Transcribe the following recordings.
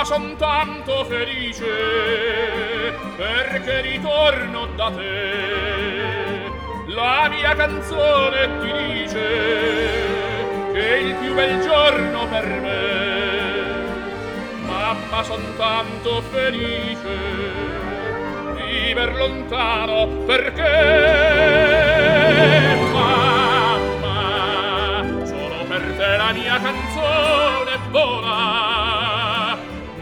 son tanto felice perché ritorno da te. La mia canzone ti dice che è il più bel giorno per me. Mamma, son tanto felice viver lontano perché mamma, solo per te la mia canzone vola.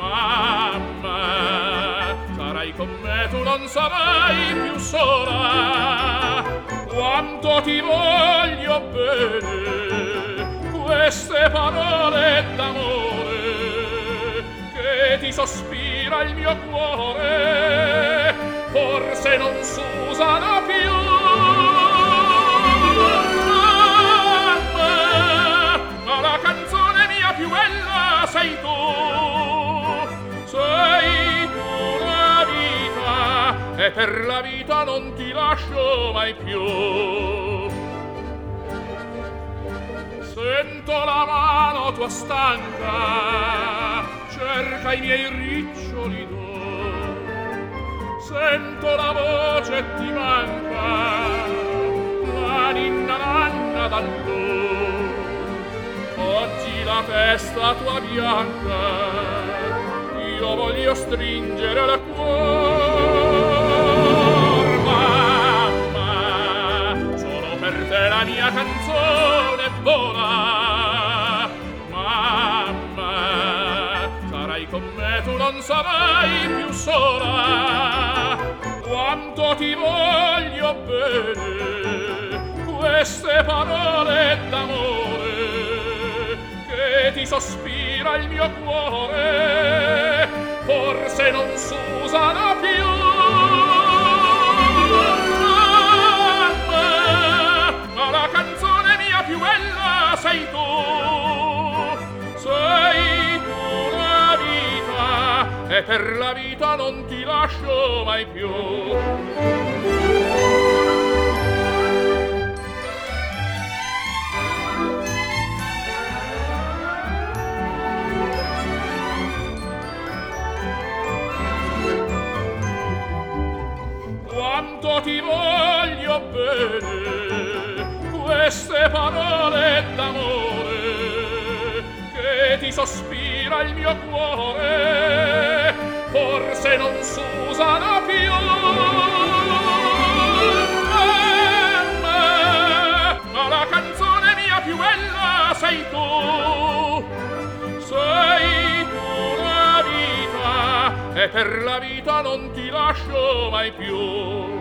Mamma, sarai con me, tu non sarai più sola. Quanto ti voglio bene, queste parole d'amore che ti sospira il mio cuore, forse non s'usano più. Ma la canzone mia più bella sei tu. Sei tu la vita, e per la vita non ti lascio mai più. Sento la mano tua stanca, cerca i miei riccioli d'oro. Sento la voce ti manca, la ninna nanna d'allora. Oggi la testa tua bianca io voglio stringere al cuor. Mamma, solo per te la mia canzone vola. Mamma, sarai con me, tu non sarai più sola. Quanto ti voglio bene, queste parole d'amore che ti sospira il mio cuore, forse non s'usano più. Ma la canzone mia più bella sei tu. Sei tu la vita, e per la vita non ti lascio mai più. Quanto ti voglio bene, queste parole d'amore che ti sospira il mio cuore, forse non s'usano più. Ma la canzone mia più bella sei tu. Sei tu la vita, e per la vita non ti lascio mai più.